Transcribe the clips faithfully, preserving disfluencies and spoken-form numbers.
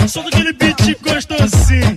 Solta aquele beat gostosinho.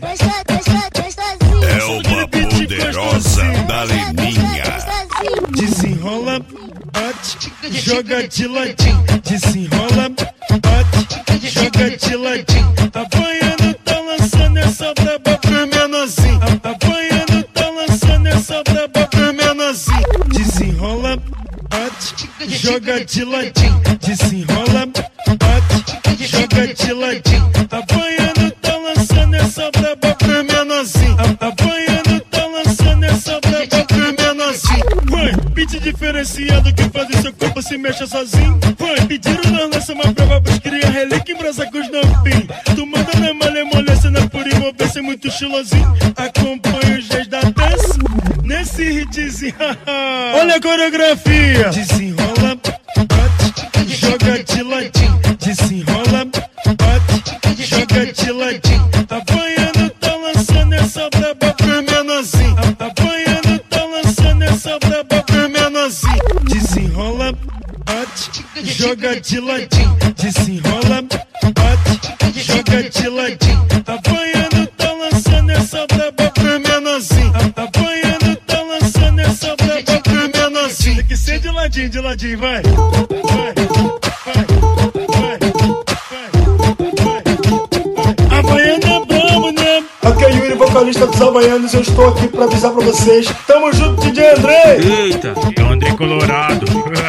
É uma poderosa da Leninha. Desenrola, bate, joga de ladinho. Desenrola, bate, joga de ladinho. Tá banhando, tá lançando essa braba pro menorzinho. Tá banhando, tá lançando essa braba pro menorzinho. Desenrola, bate, joga de ladinho. Desenrola, bate, joga de ladinho. Tá banhando, tá lançando essa braba pro menorzinho. Tá banhando, tá lançando essa braba pro menorzinho. Vai, beat diferenciado que faz o seu corpo se mexa sozinho. Vai, pediram na lança uma prova pros cria relíquia em brasa com os novinhos. Tu manda na malha, molência na pura envolvência, muito estilosinho. Acompanha os dias da dança nesse hitzinho. Olha a coreografia. Desenrola, bate, joga de ladinho. Desenrola, bate, joga de ladinho. Tá banhando, tá lançando essa braba pro menorzinho. Tá banhando, tá lançando essa braba pro menorzinho. Desenrola, bate, joga de ladinho. Desenrola, bate, joga de ladinho. Tá banhando, tá lançando essa braba pro menorzinho. Tá banhando, tá lançando essa braba pro menorzinho. Tem que ser de ladinho, de ladinho, vai. Vai, vai, vai, vai, vai. A baiana é brabo, né? Aqui é Yuri, vocalista dos Havaianos. Eu estou aqui pra avisar pra vocês. Tamo junto, D J André. Eita, é o André Colorado.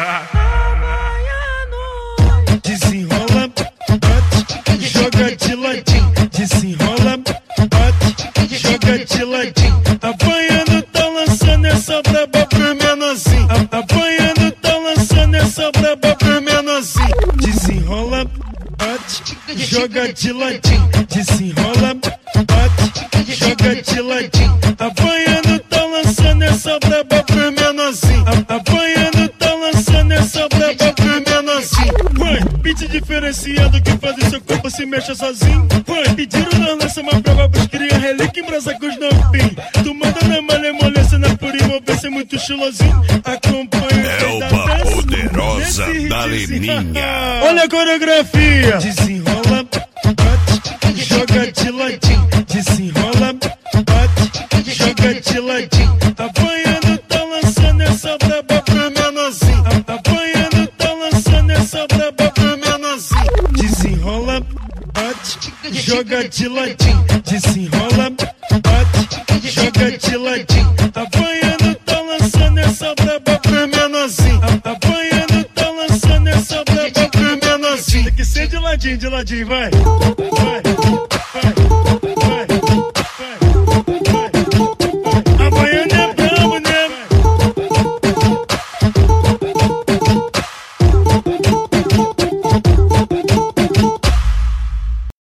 Desenrola, bate, joga de ladinho. Desenrola, bate, joga de ladinho. Tá banhando, tá lançando essa braba pro menorzinho. Tá banhando, tá lançando essa braba pro menorzinho. Desenrola, bate, joga de ladinho. Desenrola, bate, joga de ladinho. Tá banhando, tá lançando essa braba pro menorzinho. Tá banhando, tá lançando essa braba pro menorzinho. Vai, beat diferenciado que faz o seu corpo se mexa sozinho. Vai, pediram na lança uma prova pros cria relíquia em brasa com os novinhos. Tu manda na malha, molência na pura envolvência, muito estilosinho. Acompanha É uma poderosa da Leninha. Olha a coreografia. Desenrola, bate, joga de ladinho. Desenrola, bate, joga de ladinho. Tá banhando, tá lançando essa braba pro menorzinho. Tá banhando, tá lançando essa braba pro menorzinho. Desenrola, bate, joga de ladinho. Desenrola, bate, joga de ladinho. Tá banhando, tá lançando essa braba pro menorzinho. Tá banhando, tá lançando essa braba pro menorzinho. Tem que ser de ladinho, de ladinho, vai. Vai.